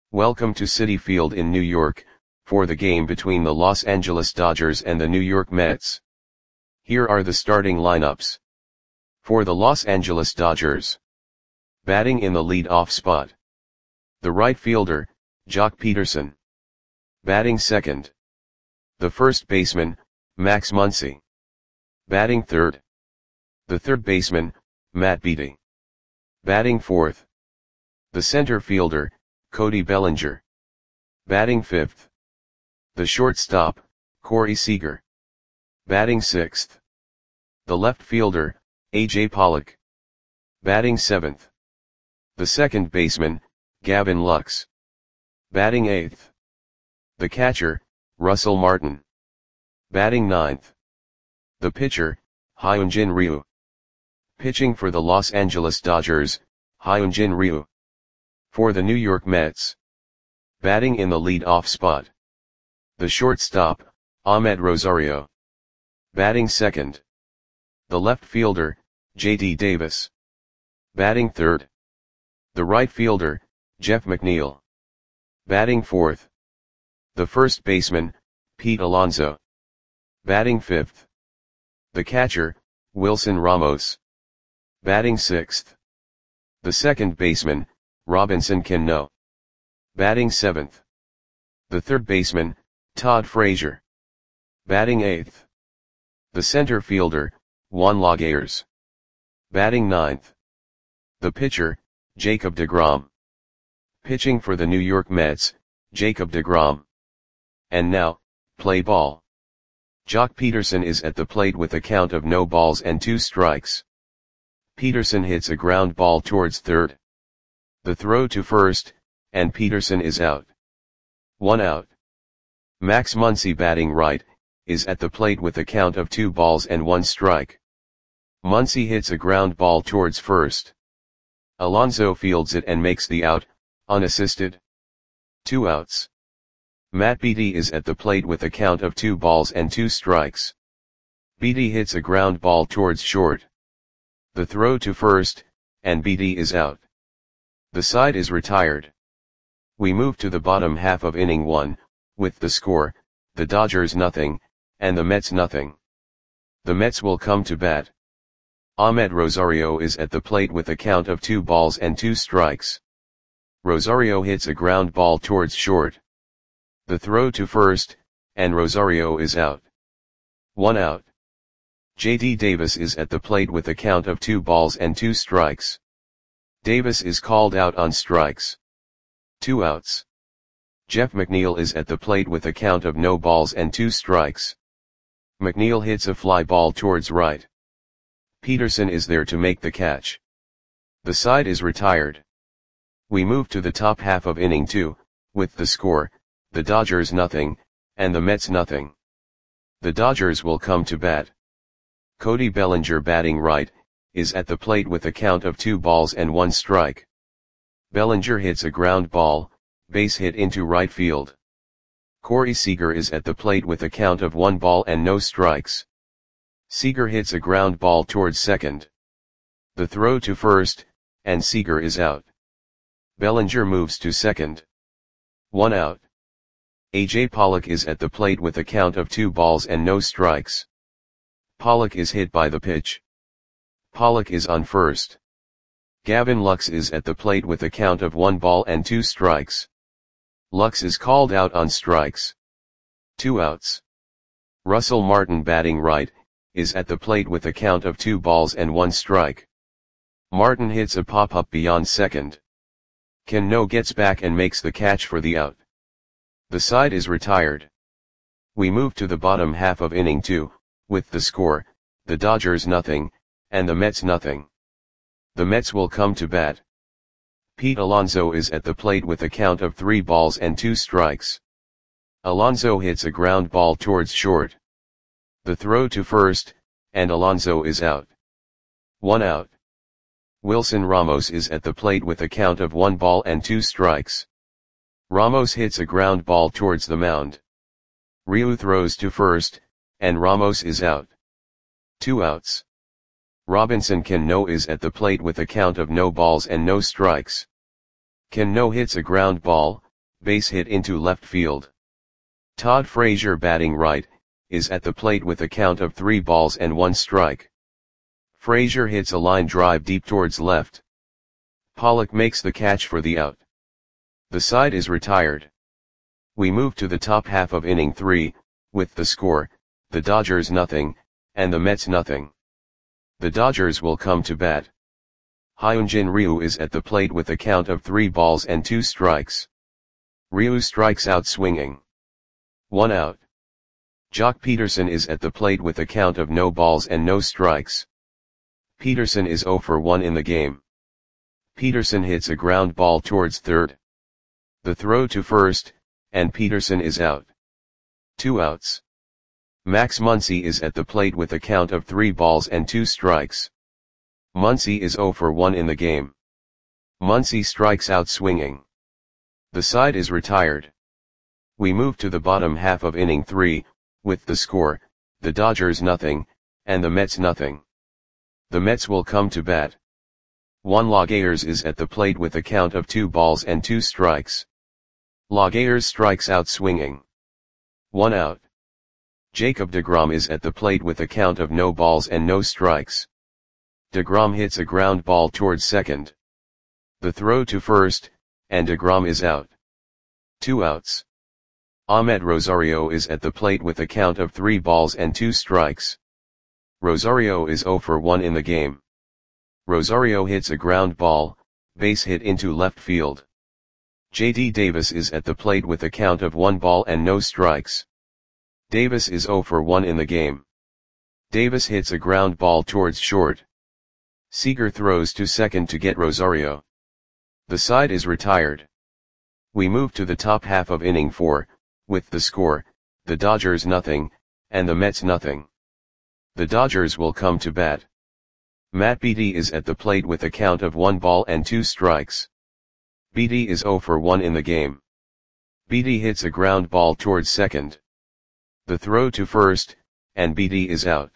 Welcome to Citi Field in New York, for the game between the Los Angeles Dodgers and the New York Mets. Here are the starting lineups. For the Los Angeles Dodgers. Batting in the lead-off spot. The right fielder, Joc Pederson. Batting second. The first baseman, Max Muncy. Batting third. The third baseman, Matt Beaty. Batting fourth. The center fielder, Cody Bellinger. Batting fifth. The shortstop, Corey Seager. Batting sixth. The left fielder, A.J. Pollock. Batting seventh. The second baseman, Gavin Lux. Batting eighth. The catcher, Russell Martin. Batting ninth. The pitcher, Hyunjin Ryu. Pitching for the Los Angeles Dodgers, Hyunjin Ryu. For the New York Mets. Batting in the lead-off spot. The shortstop, Ahmed Rosario. Batting second. The left fielder, J.D. Davis. Batting third. The right fielder, Jeff McNeil. Batting fourth. The first baseman, Pete Alonso. Batting fifth. The catcher, Wilson Ramos. Batting sixth. The second baseman, Robinson Cano. Batting seventh. The third baseman, Todd Frazier. Batting eighth. The center fielder, Juan Lagares. Batting ninth. The pitcher, Jacob deGrom. Pitching for the New York Mets, Jacob deGrom. And now, play ball. Joc Pederson is at the plate with a count of no balls and 2 strikes. Pederson hits a ground ball towards third. The throw to first, and Pederson is out. 1 out. Max Muncy, batting right, is at the plate with a count of 2 balls and 1 strike. Muncy hits a ground ball towards first. Alonso fields it and makes the out, unassisted. 2 outs. Matt Beaty is at the plate with a count of 2 balls and 2 strikes. Beaty hits a ground ball towards short. The throw to first, and Beaty is out. The side is retired. We move to the bottom half of inning 1, with the score, the Dodgers nothing, and the Mets nothing. The Mets will come to bat. Ahmed Rosario is at the plate with a count of 2 balls and 2 strikes. Rosario hits a ground ball towards short. The throw to first, and Rosario is out. 1 out. J.D. Davis is at the plate with a count of 2 balls and 2 strikes. Davis is called out on strikes. 2 outs. Jeff McNeil is at the plate with a count of no balls and 2 strikes. McNeil hits a fly ball towards right. Pederson is there to make the catch. The side is retired. We move to the top half of inning 2, with the score, the Dodgers nothing, and the Mets nothing. The Dodgers will come to bat. Cody Bellinger, batting right, is at the plate with a count of 2 balls and 1 strike. Bellinger hits a ground ball, base hit into right field. Corey Seager is at the plate with a count of 1 ball and no strikes. Seager hits a ground ball towards second. The throw to first, and Seager is out. Bellinger moves to second. 1 out. A.J. Pollock is at the plate with a count of 2 balls and no strikes. Pollock is hit by the pitch. Pollock is on first. Gavin Lux is at the plate with a count of 1 ball and 2 strikes. Lux is called out on strikes. 2 outs. Russell Martin, batting right, is at the plate with a count of 2 balls and 1 strike. Martin hits a pop-up beyond second. Cano gets back and makes the catch for the out. The side is retired. We move to the bottom half of inning 2, with the score, the Dodgers nothing, and the Mets nothing. The Mets will come to bat. Pete Alonso is at the plate with a count of 3 balls and 2 strikes. Alonso hits a ground ball towards short. The throw to first, and Alonso is out. 1 out. Wilson Ramos is at the plate with a count of 1 ball and 2 strikes. Ramos hits a ground ball towards the mound. Ryu throws to first, and Ramos is out. 2 outs. Robinson Cano is at the plate with a count of no balls and no strikes. Cano hits a ground ball, base hit into left field. Todd Frazier, batting right, is at the plate with a count of 3 balls and 1 strike. Frazier hits a line drive deep towards left. Pollock makes the catch for the out. The side is retired. We move to the top half of inning 3, with the score, the Dodgers nothing, and the Mets nothing. The Dodgers will come to bat. Hyunjin Ryu is at the plate with a count of 3 balls and 2 strikes. Ryu strikes out swinging. 1 out. Jock Peterson is at the plate with a count of no balls and no strikes. Peterson is 0 for 1 in the game. Peterson hits a ground ball towards third. The throw to first, and Peterson is out. 2 outs. Max Muncy is at the plate with a count of 3 balls and 2 strikes. Muncy is 0 for 1 in the game. Muncy strikes out swinging. The side is retired. We move to the bottom half of inning 3, with the score, the Dodgers nothing, and the Mets nothing. The Mets will come to bat. Juan Lagares is at the plate with a count of 2 balls and 2 strikes. Lagares strikes out swinging. 1 out. Jacob deGrom is at the plate with a count of no balls and no strikes. deGrom hits a ground ball towards second. The throw to first, and deGrom is out. 2 outs. Ahmed Rosario is at the plate with a count of 3 balls and 2 strikes. Rosario is 0 for 1 in the game. Rosario hits a ground ball, base hit into left field. J.D. Davis is at the plate with a count of 1 ball and no strikes. Davis is 0 for 1 in the game. Davis hits a ground ball towards short. Seager throws to second to get Rosario. The side is retired. We move to the top half of inning 4, with the score, the Dodgers nothing, and the Mets nothing. The Dodgers will come to bat. Matt Beaty is at the plate with a count of 1 ball and 2 strikes. Beaty is 0 for 1 in the game. Beaty hits a ground ball towards second. The throw to first, and Beaty is out.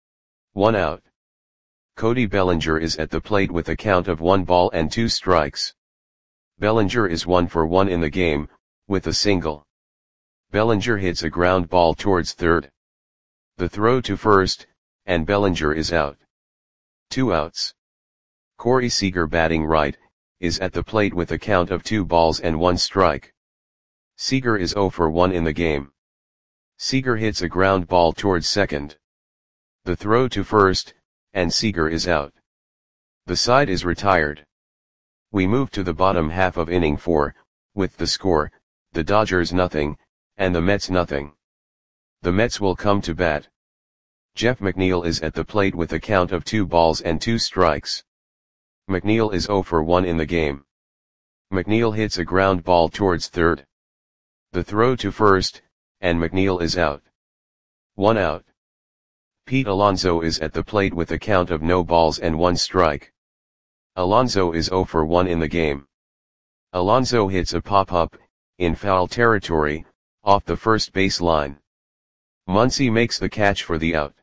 1 out. Cody Bellinger is at the plate with a count of 1 ball and 2 strikes. Bellinger is 1 for 1 in the game, with a single. Bellinger hits a ground ball towards third. The throw to first, and Bellinger is out. 2 outs. Corey Seager, batting right, is at the plate with a count of 2 balls and 1 strike. Seager is 0 for 1 in the game. Seager hits a ground ball towards second. The throw to first, and Seager is out. The side is retired. We move to the bottom half of inning 4, with the score, the Dodgers nothing, and the Mets nothing. The Mets will come to bat. Jeff McNeil is at the plate with a count of 2 balls and 2 strikes. McNeil is 0 for 1 in the game. McNeil hits a ground ball towards third. The throw to first, and McNeil is out. 1 out. Pete Alonso is at the plate with a count of no balls and 1 strike. Alonso is 0 for 1 in the game. Alonso hits a pop-up, in foul territory, off the first base line. Muncy makes the catch for the out.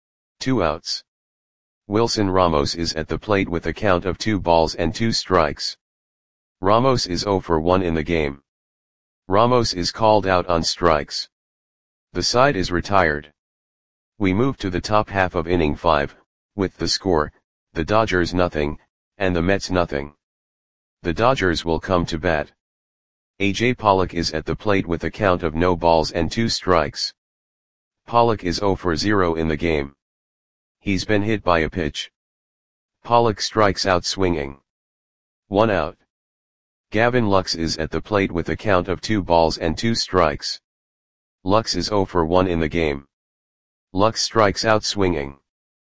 2 outs. Wilson Ramos is at the plate with a count of 2 balls and 2 strikes. Ramos is 0 for 1 in the game. Ramos is called out on strikes. The side is retired. We move to the top half of inning 5, with the score, the Dodgers nothing, and the Mets nothing. The Dodgers will come to bat. A.J. Pollock is at the plate with a count of no balls and 2 strikes. Pollock is 0 for 0 in the game. He's been hit by a pitch. Pollock strikes out swinging. 1 out. Gavin Lux is at the plate with a count of 2 balls and 2 strikes. Lux is 0 for 1 in the game. Lux strikes out swinging.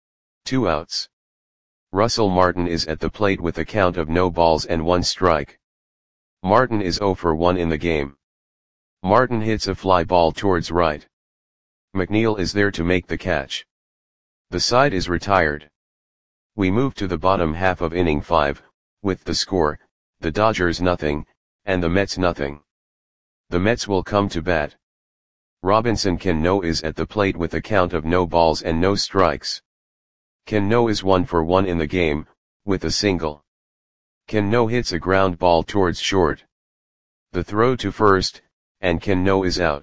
2 outs. Russell Martin is at the plate with a count of no balls and 1 strike. Martin is 0 for 1 in the game. Martin hits a fly ball towards right. McNeil is there to make the catch. The side is retired. We move to the bottom half of inning 5, with the score, the Dodgers nothing, and the Mets nothing. The Mets will come to bat. Robinson Cano is at the plate with a count of no balls and no strikes. Cano is 1 for 1 in the game, with a single. Cano hits a ground ball towards short. The throw to first, and Cano is out.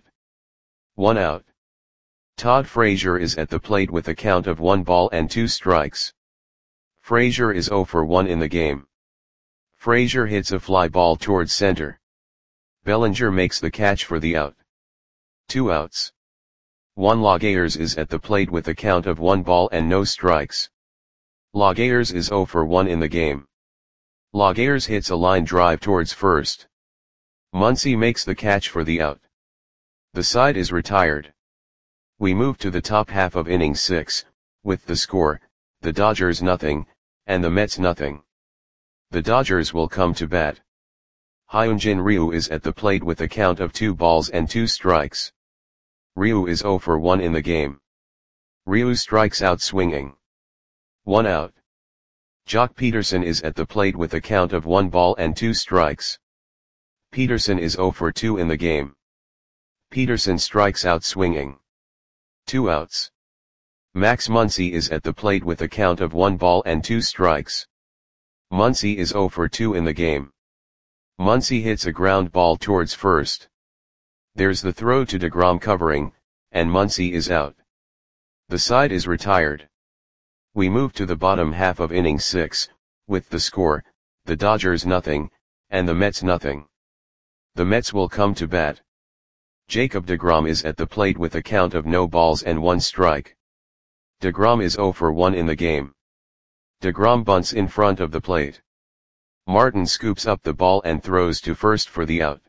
1 out. Todd Frazier is at the plate with a count of 1 ball and 2 strikes. Frazier is 0 for 1 in the game. Frazier hits a fly ball towards center. Bellinger makes the catch for the out. 2 outs. Juan Lagares is at the plate with a count of 1 ball and no strikes. Lagares is 0 for 1 in the game. Lagares hits a line drive towards first. Muncy makes the catch for the out. The side is retired. We move to the top half of inning 6, with the score, the Dodgers nothing, and the Mets nothing. The Dodgers will come to bat. Hyunjin Ryu is at the plate with a count of 2 balls and 2 strikes. Ryu is 0 for 1 in the game. Ryu strikes out swinging. 1 out. Jock Peterson is at the plate with a count of 1 ball and 2 strikes. Peterson is 0 for 2 in the game. Peterson strikes out swinging. 2 outs. Max Muncy is at the plate with a count of 1 ball and 2 strikes. Muncy is 0 for 2 in the game. Muncy hits a ground ball towards first. There's the throw to DeGrom covering, and Muncy is out. The side is retired. We move to the bottom half of inning 6, with the score, the Dodgers nothing, and the Mets nothing. The Mets will come to bat. Jacob DeGrom is at the plate with a count of no balls and 1 strike. DeGrom is 0 for 1 in the game. DeGrom bunts in front of the plate. Martin scoops up the ball and throws to first for the out.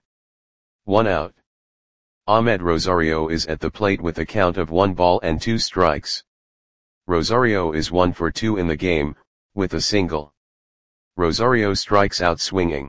1 out. Ahmed Rosario is at the plate with a count of 1 ball and 2 strikes. Rosario is 1 for 2 in the game, with a single. Rosario strikes out swinging.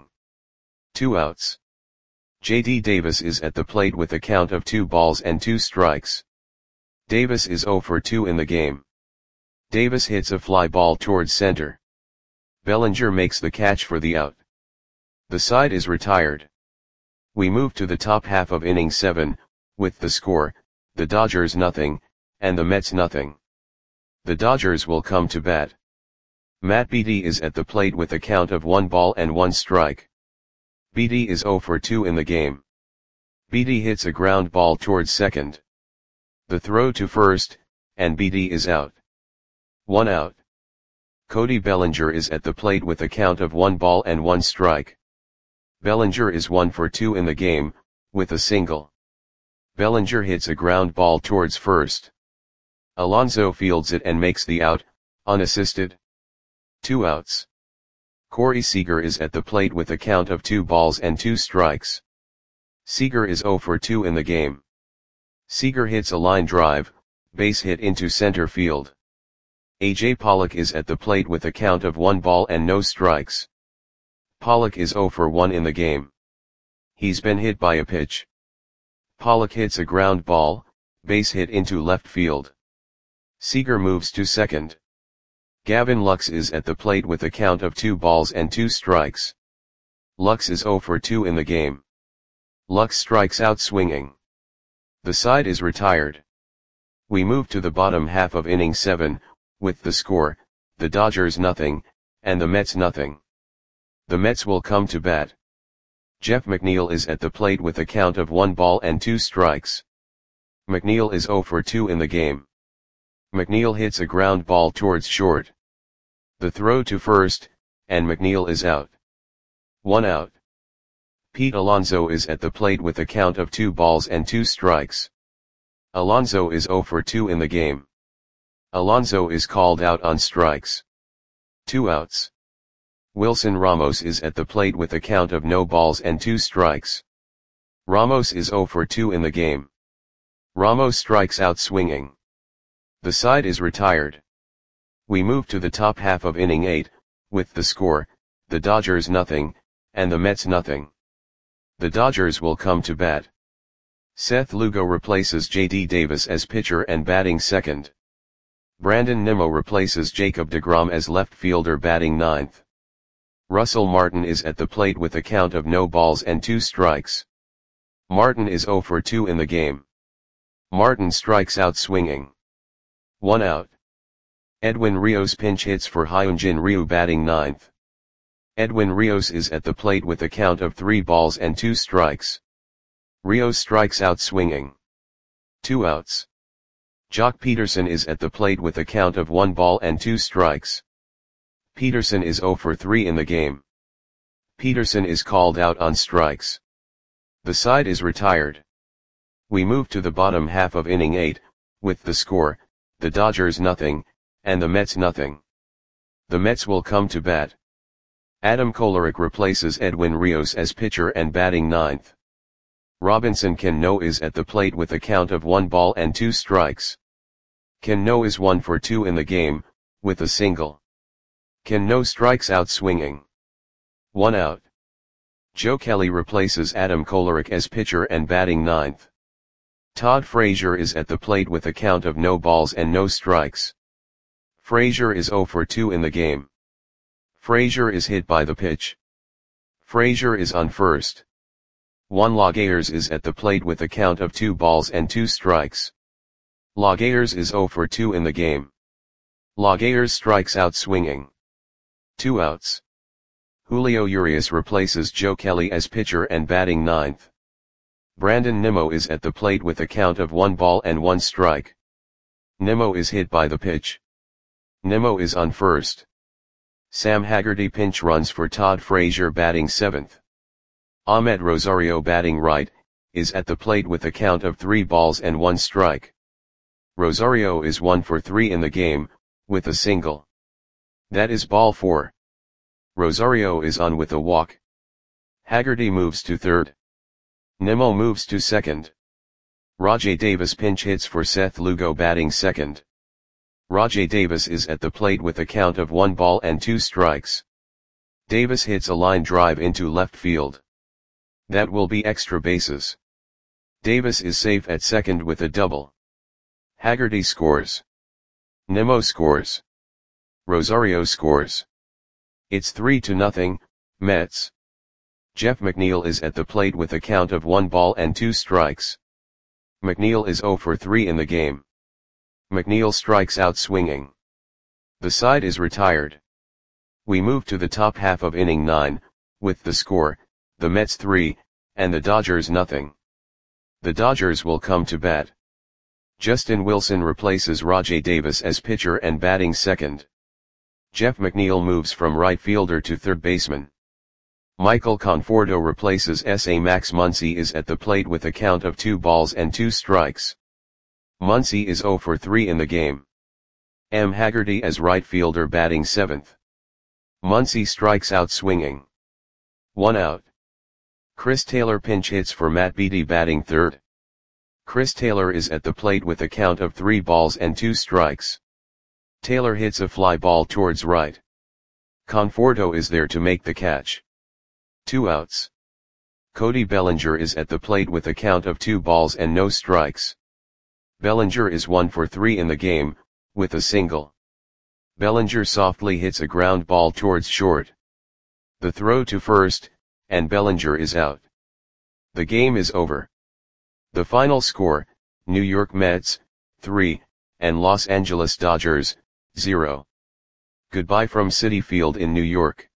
2 outs. J.D. Davis is at the plate with a count of 2 balls and 2 strikes. Davis is 0 for 2 in the game. Davis hits a fly ball towards center. Bellinger makes the catch for the out. The side is retired. We move to the top half of inning 7, with the score, the Dodgers nothing, and the Mets nothing. The Dodgers will come to bat. Matt Beaty is at the plate with a count of 1 ball and 1 strike. Beaty is 0 for 2 in the game. Beaty hits a ground ball towards second. The throw to first, and Beaty is out. 1 out. Cody Bellinger is at the plate with a count of 1 ball and 1 strike. Bellinger is 1 for 2 in the game, with a single. Bellinger hits a ground ball towards first. Alonso fields it and makes the out, unassisted. 2 outs. Corey Seager is at the plate with a count of 2 balls and 2 strikes. Seager is 0 for 2 in the game. Seager hits a line drive, base hit into center field. A.J. Pollock is at the plate with a count of 1 ball and no strikes. Pollock is 0 for 1 in the game. He's been hit by a pitch. Pollock hits a ground ball, base hit into left field. Seager moves to second. Gavin Lux is at the plate with a count of 2 balls and 2 strikes. Lux is 0 for 2 in the game. Lux strikes out swinging. The side is retired. We move to the bottom half of inning 7, with the score, the Dodgers nothing, and the Mets nothing. The Mets will come to bat. Jeff McNeil is at the plate with a count of 1 ball and 2 strikes. McNeil is 0 for 2 in the game. McNeil hits a ground ball towards short. The throw to first, and McNeil is out. 1 out. Pete Alonso is at the plate with a count of 2 balls and 2 strikes. Alonso is 0 for 2 in the game. Alonso is called out on strikes. 2 outs. Wilson Ramos is at the plate with a count of no balls and 2 strikes. Ramos is 0 for 2 in the game. Ramos strikes out swinging. The side is retired. We move to the top half of inning 8, with the score, the Dodgers nothing, and the Mets nothing. The Dodgers will come to bat. Seth Lugo replaces J.D. Davis as pitcher and batting second. Brandon Nimmo replaces Jacob DeGrom as left fielder batting ninth. Russell Martin is at the plate with a count of no balls and 2 strikes. Martin is 0 for 2 in the game. Martin strikes out swinging. 1 out. Edwin Rios pinch hits for Hyunjin Ryu batting ninth. Edwin Rios is at the plate with a count of 3 balls and 2 strikes. Rios strikes out swinging. 2 outs. Jock Peterson is at the plate with a count of 1 ball and 2 strikes. Peterson is 0 for 3 in the game. Peterson is called out on strikes. The side is retired. We move to the bottom half of inning 8, with the score, the Dodgers nothing, and the Mets nothing. The Mets will come to bat. Adam Kolarek replaces Edwin Rios as pitcher and batting 9th. Robinson Cano is at the plate with a count of 1 ball and 2 strikes. Cano is 1 for 2 in the game, with a single. Cano strikes out swinging. 1 out. Joe Kelly replaces Adam Kolarek as pitcher and batting 9th. Todd Frazier is at the plate with a count of no balls and no strikes. Frazier is 0 for 2 in the game. Frazier is hit by the pitch. Frazier is on first. Juan Lagares is at the plate with a count of 2 balls and 2 strikes. Lagares is 0 for 2 in the game. Lagares strikes out swinging. 2 outs. Julio Urias replaces Joe Kelly as pitcher and batting 9th. Brandon Nimmo is at the plate with a count of 1 ball and 1 strike. Nimmo is hit by the pitch. Nimmo is on first. Sam Haggerty pinch runs for Todd Frazier batting 7th. Ahmed Rosario batting right, is at the plate with a count of 3 balls and 1 strike. Rosario is 1 for 3 in the game, with a single. That is ball 4. Rosario is on with a walk. Haggerty moves to third. Nimmo moves to second. Rajai Davis pinch hits for Seth Lugo batting second. Rajai Davis is at the plate with a count of 1 ball and 2 strikes. Davis hits a line drive into left field. That will be extra bases. Davis is safe at second with a double. Haggerty scores. Nimmo scores. Rosario scores. It's 3-0, Mets. Jeff McNeil is at the plate with a count of 1 ball and 2 strikes. McNeil is 0 for 3 in the game. McNeil strikes out swinging. The side is retired. We move to the top half of inning 9, with the score, the Mets 3, and the Dodgers nothing. The Dodgers will come to bat. Justin Wilson replaces Rajai Davis as pitcher and batting second. Jeff McNeil moves from right fielder to third baseman. Michael Conforto replaces S.A. Max Muncy is at the plate with a count of 2 balls and 2 strikes. Muncy is 0 for 3 in the game. M. Haggerty as right fielder batting 7th. Muncy strikes out swinging. 1 out. Chris Taylor pinch hits for Matt Beatty batting 3rd. Chris Taylor is at the plate with a count of 3 balls and 2 strikes. Taylor hits a fly ball towards right. Conforto is there to make the catch. 2 outs. Cody Bellinger is at the plate with a count of 2 balls and no strikes. Bellinger is 1 for 3 in the game, with a single. Bellinger softly hits a ground ball towards short. The throw to first, and Bellinger is out. The game is over. The final score, New York Mets, 3, and Los Angeles Dodgers, 0. Goodbye from Citi Field in New York.